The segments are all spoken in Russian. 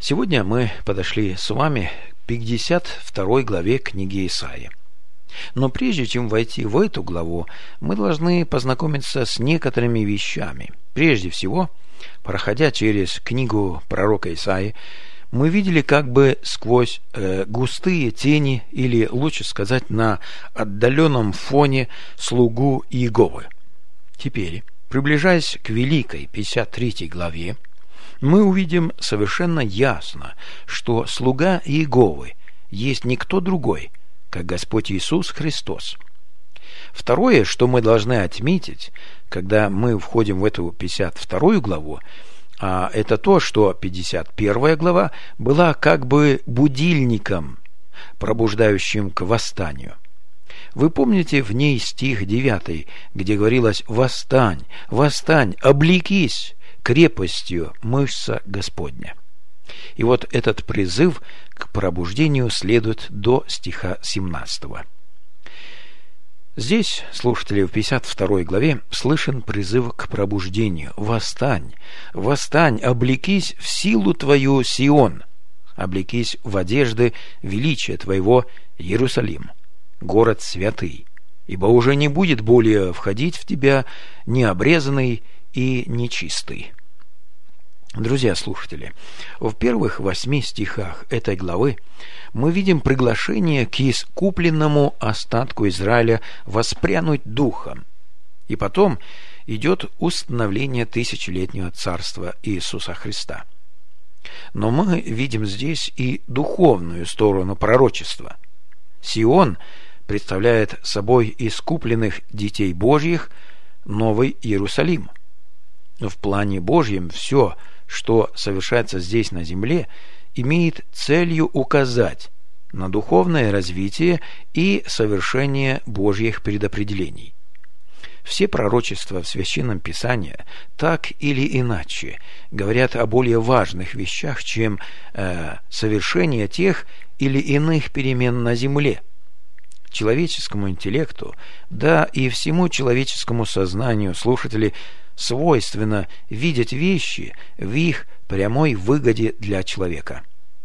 Сегодня мы подошли с вами к 52 главе книги Исаии. Но прежде чем войти в эту главу, мы должны познакомиться с некоторыми вещами. Прежде всего, проходя через книгу пророка Исаии, мы видели как бы сквозь густые тени, или лучше сказать, на отдаленном фоне слугу Иеговы. Теперь, приближаясь к великой 53 главе, мы увидим совершенно ясно, что слуга Иеговы есть никто другой, как Господь Иисус Христос. Второе, что мы должны отметить, когда мы входим в эту 52 главу, это то, что 51 глава была как бы будильником, пробуждающим к восстанию. Вы помните в ней стих 9, где говорилось: «Восстань, восстань, облекись крепостью мышца Господня». И вот этот призыв к пробуждению следует до стиха 17. Здесь, слушатели, в 52 главе слышен призыв к пробуждению. «Восстань, восстань, облекись в силу твою, Сион, облекись в одежды величия твоего, Иерусалим, город святый, ибо уже не будет более входить в тебя необрезанный и нечистый». Друзья слушатели, в первых 8 стихах этой главы мы видим приглашение к искупленному остатку Израиля воспрянуть духом. И потом идет установление тысячелетнего царства Иисуса Христа. Но мы видим здесь и духовную сторону пророчества. Сион представляет собой искупленных детей Божьих, Новый Иерусалим. В плане Божьем все, что совершается здесь на земле, имеет целью указать на духовное развитие и совершение Божьих предопределений. Все пророчества в Священном Писании так или иначе говорят о более важных вещах, чем совершение тех или иных перемен на земле. Человеческому интеллекту, да и всему человеческому сознанию, слушатели, свойственно видеть вещи в их прямой выгоде для человека.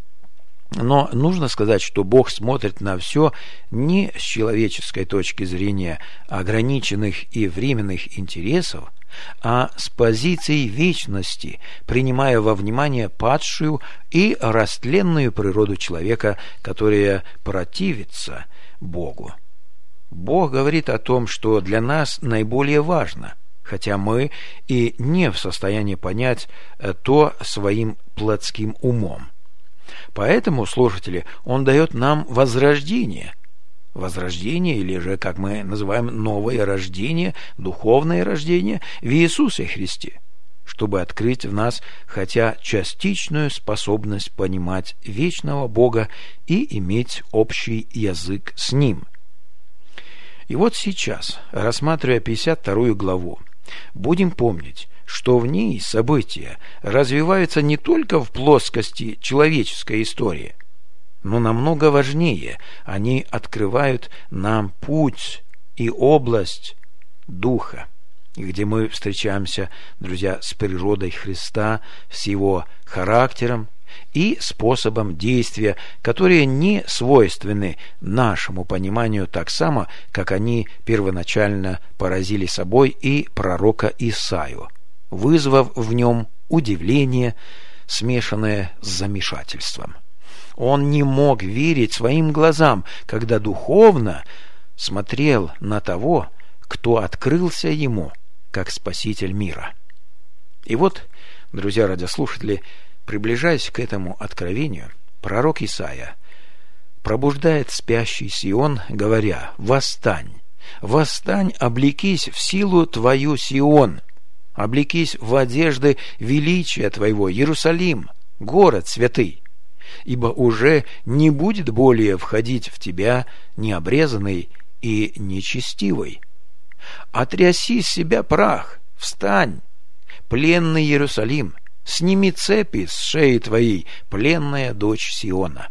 Но нужно сказать, что Бог смотрит на все не с человеческой точки зрения ограниченных и временных интересов, а с позиции вечности, принимая во внимание падшую и растленную природу человека, которая противится Богу. Бог говорит о том, что для нас наиболее важно, хотя мы и не в состоянии понять то своим плотским умом. Поэтому, слушатели, Он дает нам возрождение. Возрождение, или же, как мы называем, новое рождение, духовное рождение в Иисусе Христе, чтобы открыть в нас хотя частичную способность понимать вечного Бога и иметь общий язык с Ним. И вот сейчас, рассматривая 52 главу, будем помнить, что в ней события развиваются не только в плоскости человеческой истории, но намного важнее, они открывают нам путь и область Духа, где мы встречаемся, друзья, с природой Христа, с Его характером и способом действия, которые не свойственны нашему пониманию так само, как они первоначально поразили собой и пророка Исаию, вызвав в нем удивление, смешанное с замешательством. Он не мог верить своим глазам, когда духовно смотрел на того, кто открылся ему как Спаситель мира. И вот, друзья радиослушатели, приближаясь к этому откровению, пророк Исаия пробуждает спящий Сион, говоря: «Восстань, восстань, облекись в силу твою, Сион, облекись в одежды величия твоего, Иерусалим, город святый, ибо уже не будет более входить в тебя необрезанный и нечестивый. Отряси с себя прах, встань, пленный Иерусалим, сними цепи с шеи твоей, пленная дочь Сиона».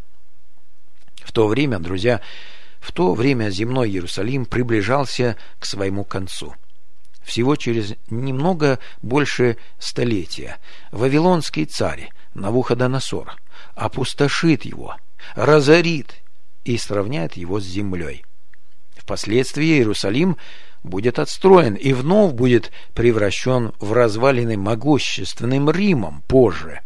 В то время, друзья, земной Иерусалим приближался к своему концу. Всего через немного больше столетия вавилонский царь Навуходоносор опустошит его, разорит и сравняет его с землей. Впоследствии Иерусалим будет отстроен и вновь будет превращен в развалины могущественным Римом позже.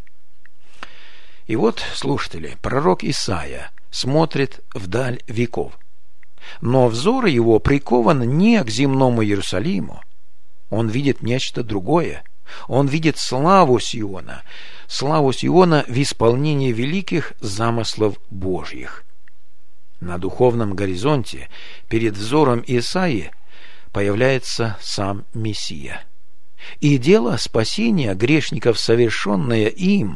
И вот, слушатели, пророк Исаия смотрит вдаль веков. Но взор его прикован не к земному Иерусалиму. Он видит нечто другое. Он видит славу Сиона в исполнении великих замыслов Божьих. На духовном горизонте перед взором Исаии появляется сам Мессия. И дело спасения грешников, совершенное им.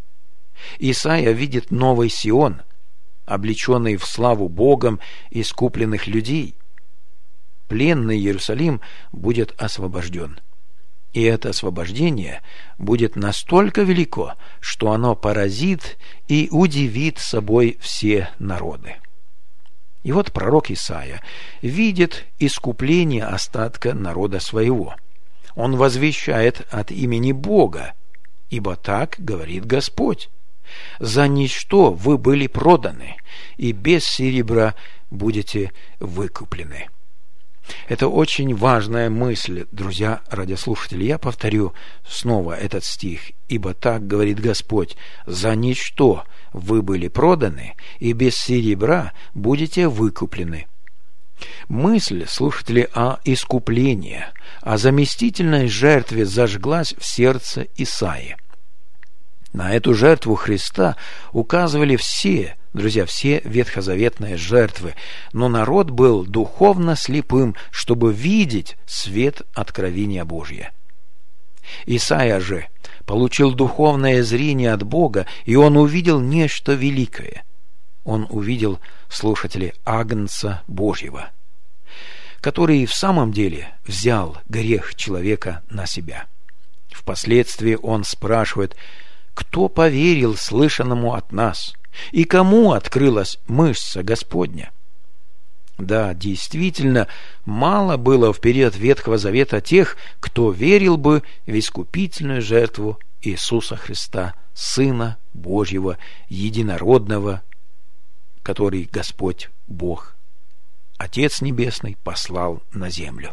Исаия видит новый Сион, облеченный в славу Богом искупленных людей. Пленный Иерусалим будет освобожден. И это освобождение будет настолько велико, что оно поразит и удивит собой все народы. И вот пророк Исаия видит искупление остатка народа своего. Он возвещает от имени Бога, ибо так говорит Господь: «За ничто вы были проданы, и без серебра будете выкуплены». Это очень важная мысль, друзья радиослушатели. Я повторю снова этот стих. «Ибо так говорит Господь: за ничто вы были проданы, и без серебра будете выкуплены». Мысль, слушатели, о искуплении, о заместительной жертве зажглась в сердце Исаии. На эту жертву Христа указывали все, друзья, все ветхозаветные жертвы, но народ был духовно слепым, чтобы видеть свет откровения Божия. Исаия же получил духовное зрение от Бога, и он увидел нечто великое. Он увидел, слушатели, Агнца Божьего, который в самом деле взял грех человека на себя. Впоследствии он спрашивает: кто поверил слышанному от нас, и кому открылась мышца Господня? Да, действительно, мало было в период Ветхого Завета тех, кто верил бы в искупительную жертву Иисуса Христа, Сына Божьего, Единородного, который Господь Бог, Отец Небесный, послал на землю.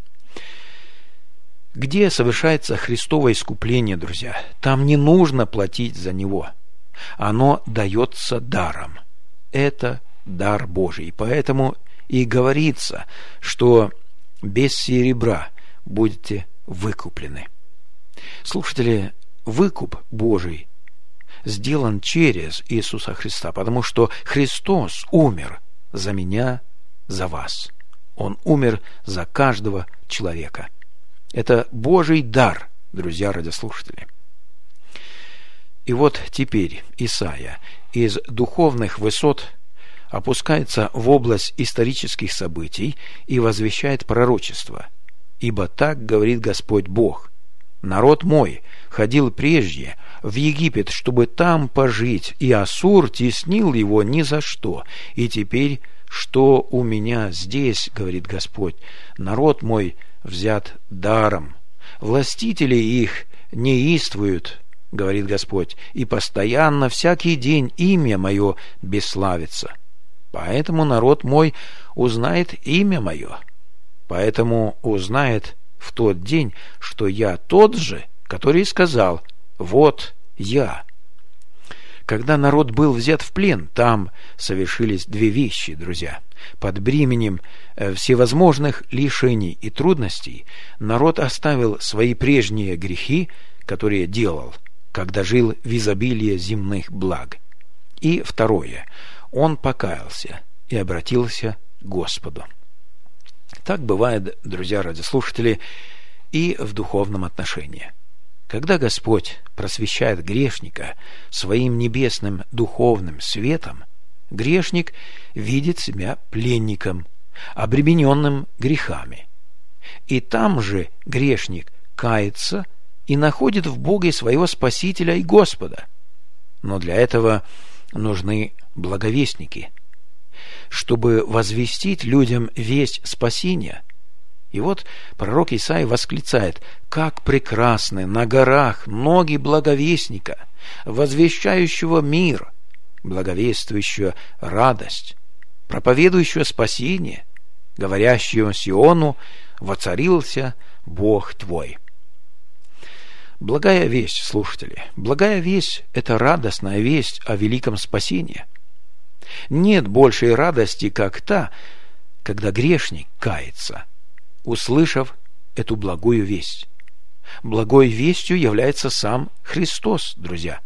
Где совершается Христово искупление, друзья, там не нужно платить за него. Оно дается даром. Это дар Божий. Поэтому и говорится, что без серебра будете выкуплены. Слушатели, выкуп Божий сделан через Иисуса Христа, потому что Христос умер за меня, за вас. Он умер за каждого человека. Это Божий дар, друзья радиослушатели. И вот теперь Исаия из духовных высот опускается в область исторических событий и возвещает пророчество. «Ибо так говорит Господь Бог: народ мой ходил прежде в Египет, чтобы там пожить, и Ассур теснил его ни за что. И теперь, что у меня здесь, говорит Господь, народ мой взят даром. Властители их неистуют, говорит Господь, и постоянно всякий день имя мое бесславится. Поэтому народ мой узнает имя мое. Поэтому узнает в тот день, что я тот же, который сказал: вот я». Когда народ был взят в плен, там совершились две вещи, друзья. Под бременем всевозможных лишений и трудностей народ оставил свои прежние грехи, которые делал, когда жил в изобилии земных благ. И второе, он покаялся и обратился к Господу. Так бывает, друзья радиослушатели, и в духовном отношении. Когда Господь просвещает грешника своим небесным духовным светом, грешник видит себя пленником, обремененным грехами. И там же грешник кается и находит в Боге своего Спасителя и Господа. Но для этого нужны благовестники, чтобы возвестить людям весть спасения. И вот пророк Исаия восклицает: «Как прекрасны на горах ноги благовестника, возвещающего мир, благовествующего радость, проповедующего спасение, говорящего Сиону: воцарился Бог твой». Благая весть, слушатели, благая весть – это радостная весть о великом спасении. Нет большей радости, как та, когда грешник кается, услышав эту благую весть. Благой вестью является сам Христос, друзья.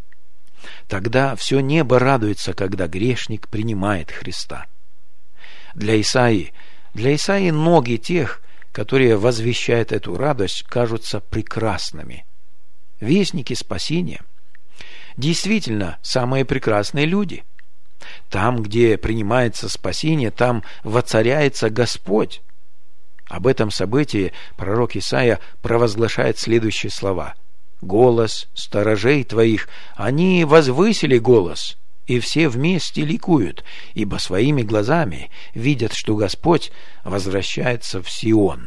Тогда все небо радуется, когда грешник принимает Христа. Для Исаии ноги тех, которые возвещают эту радость, кажутся прекрасными. Вестники спасения действительно самые прекрасные люди. Там, где принимается спасение, там воцаряется Господь. Об этом событии пророк Исаия провозглашает следующие слова: «Голос сторожей твоих, они возвысили голос, и все вместе ликуют, ибо своими глазами видят, что Господь возвращается в Сион».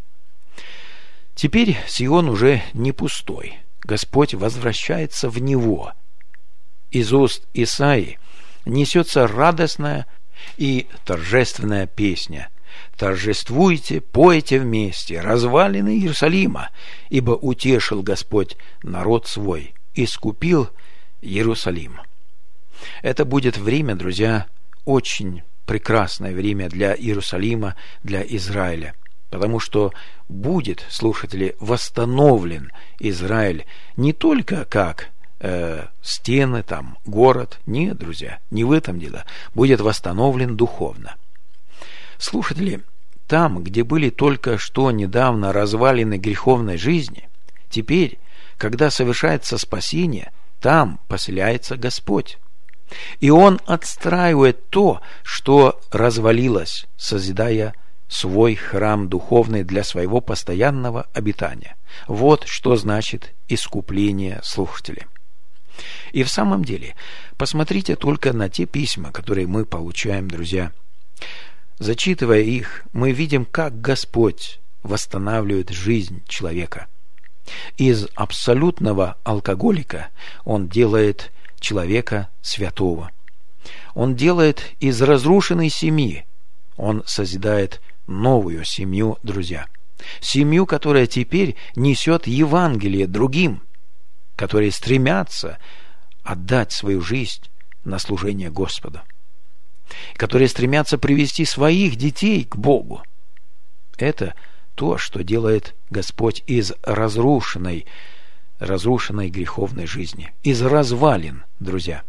Теперь Сион уже не пустой. Господь возвращается в него. Из уст Исаии несется радостная и торжественная песня: «Торжествуйте, пойте вместе, развалины Иерусалима, ибо утешил Господь народ свой, искупил Иерусалим». Это будет время, друзья, очень прекрасное время для Иерусалима, для Израиля, потому что будет, слушатели, восстановлен Израиль не только как стены, там, город. Нет, друзья, не в этом дело. Будет восстановлен духовно. Слушатели, там, где были только что недавно развалины греховной жизни, теперь, когда совершается спасение, там поселяется Господь. И Он отстраивает то, что развалилось, созидая свой храм духовный для своего постоянного обитания. Вот что значит искупление, слушатели. И в самом деле, посмотрите только на те письма, которые мы получаем, друзья. Зачитывая их, мы видим, как Господь восстанавливает жизнь человека. Из абсолютного алкоголика Он делает человека святого. Он делает из разрушенной семьи, Он созидает новую семью, друзья. Семью, которая теперь несет Евангелие другим, которые стремятся отдать свою жизнь на служение Господу, которые стремятся привести своих детей к Богу. Это то, что делает Господь из разрушенной греховной жизни, из развалин, друзья.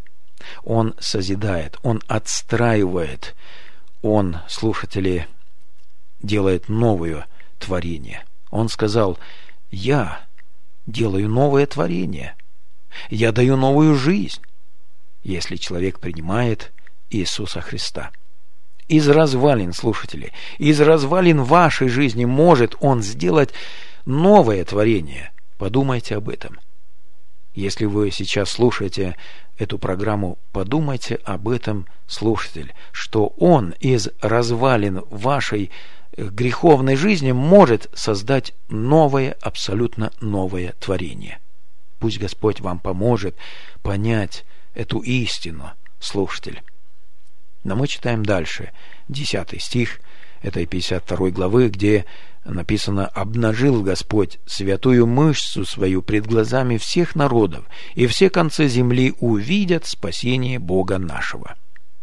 Он созидает, Он отстраивает, Он, слушатели, делает новое творение. Он сказал: «Я делаю новое творение, я даю новую жизнь», если человек принимает Иисуса Христа. Из развалин, слушатели, из развалин вашей жизни может Он сделать новое творение. Подумайте об этом. Если вы сейчас слушаете эту программу, подумайте об этом, слушатель, что Он из развалин вашей греховной жизни может создать новое, абсолютно новое творение. Пусть Господь вам поможет понять эту истину, слушатель. Но мы читаем дальше, 10 стих этой 52 главы, где написано: «Обнажил Господь святую мышцу свою пред глазами всех народов, и все концы земли увидят спасение Бога нашего».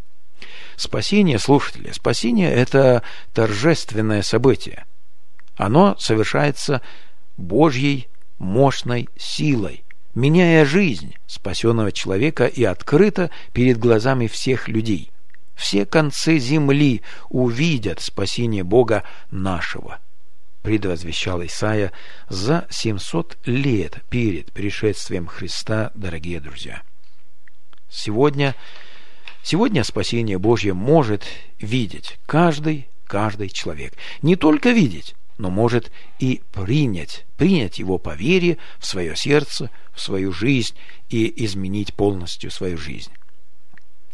Спасение, слушатели, спасение – это торжественное событие. Оно совершается Божьей мощной силой, меняя жизнь спасенного человека и открыто перед глазами всех людей. Все концы земли увидят спасение Бога нашего, предвозвещал Исаия за 700 лет перед пришествием Христа, дорогие друзья. Сегодня спасение Божье может видеть каждый человек. Не только видеть, но может и принять его по вере в свое сердце, в свою жизнь и изменить полностью свою жизнь.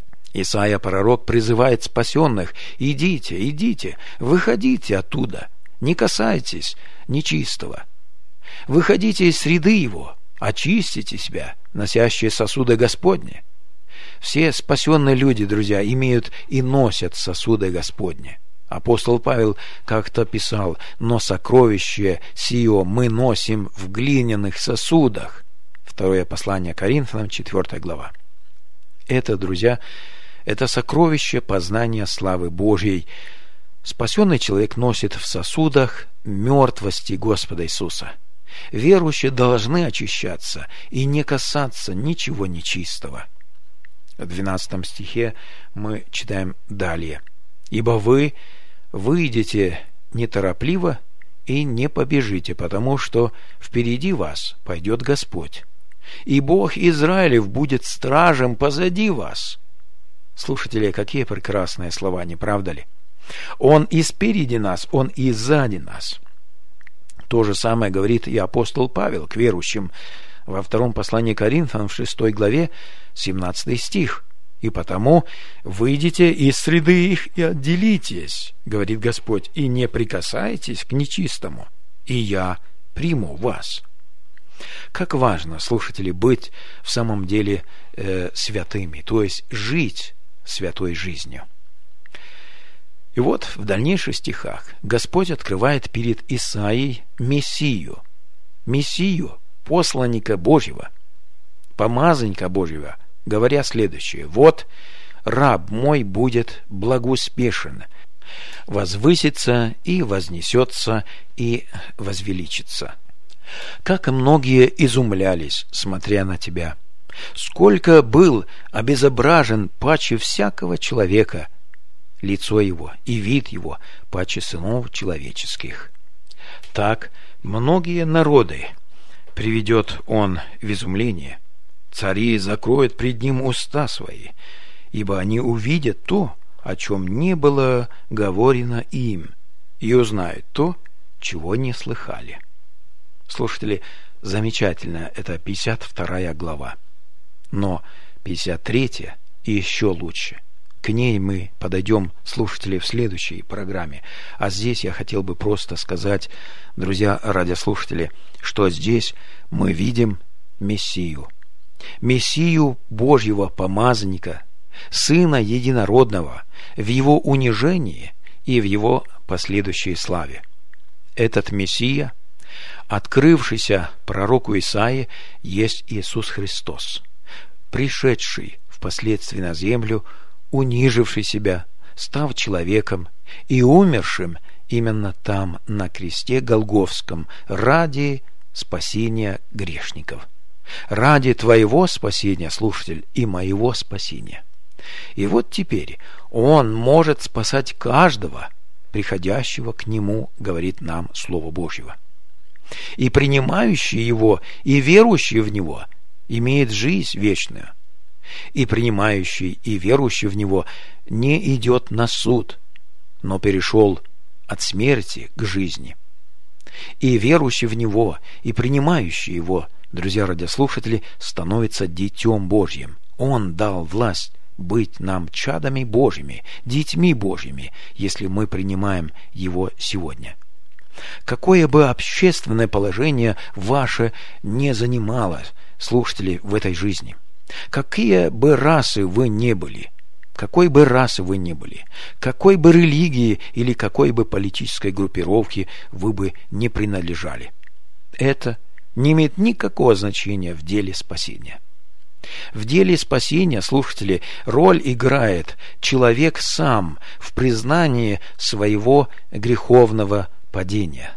Исаия пророк призывает спасенных: идите, выходите оттуда, не касайтесь нечистого. Выходите из среды его, очистите себя, носящие сосуды Господни. Все спасенные люди, друзья, имеют и носят сосуды Господни. Апостол Павел как-то писал: «Но сокровище сие мы носим в глиняных сосудах». Второе послание Коринфянам, 4 глава. Это, друзья, это сокровище познания славы Божьей. Спасенный человек носит в сосудах мертвости Господа Иисуса. Верующие должны очищаться и не касаться ничего нечистого. В 12 стихе мы читаем далее: «Ибо вы выйдете неторопливо и не побежите, потому что впереди вас пойдет Господь, и Бог Израилев будет стражем позади вас». Слушатели, какие прекрасные слова, не правда ли? Он и спереди нас, Он и сзади нас. То же самое говорит и апостол Павел к верующим во втором послании Коринфянам, в 6 главе, 17 стих. «И потому выйдите из среды их и отделитесь, говорит Господь, и не прикасайтесь к нечистому, и я приму вас». Как важно, слушатели, быть в самом деле святыми, то есть жить святой жизнью. И вот в дальнейших стихах Господь открывает перед Исаией Мессию, посланника Божьего, помазанника Божьего, говоря следующее: «Вот раб мой будет благоуспешен, возвысится и вознесется и возвеличится». Как многие изумлялись, смотря на тебя! Сколько был обезображен паче всякого человека лицо его и вид его паче сынов человеческих. Так многие народы приведет он в изумление. Цари закроют пред ним уста свои, ибо они увидят то, о чем не было говорено им, и узнают то, чего не слыхали. Слушатели, замечательно, это 52 глава. Но 53 и еще лучше. К ней мы подойдем, слушатели, в следующей программе. А здесь я хотел бы просто сказать, друзья радиослушатели, что здесь мы видим Мессию Божьего помазанника, Сына Единородного, в Его унижении и в Его последующей славе. Этот Мессия, открывшийся пророку Исаии, есть Иисус Христос, пришедший впоследствии на землю, униживший себя, став человеком и умершим именно там, на кресте Голгофском, ради спасения грешников. Ради твоего спасения, слушатель, и моего спасения. И вот теперь Он может спасать каждого, приходящего к Нему, говорит нам Слово Божьего. И принимающий Его, и верующий в Него имеет жизнь вечную. И принимающий и верующий в Него не идет на суд, но перешел от смерти к жизни. И верующий в Него, и принимающий Его, друзья радиослушатели, становится Детем Божьим. Он дал власть быть нам чадами Божьими, детьми Божьими, если мы принимаем Его сегодня. Какое бы общественное положение ваше не занимало, слушатели, в этой жизни, какие бы расы вы не были, какой бы расы вы не были, какой бы религии или какой бы политической группировке вы бы не принадлежали, это не имеет никакого значения в деле спасения. В деле спасения, слушатели, роль играет человек сам в признании своего греховного падения,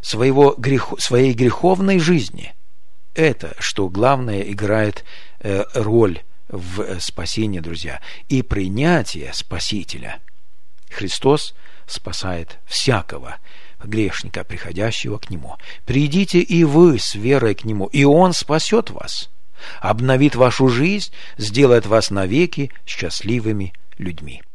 своей греховной жизни. Это, что главное, играет роль в спасении, друзья, и принятие Спасителя. Христос спасает всякого грешника, приходящего к Нему. Придите и вы с верой к Нему, и Он спасет вас, обновит вашу жизнь, сделает вас навеки счастливыми людьми.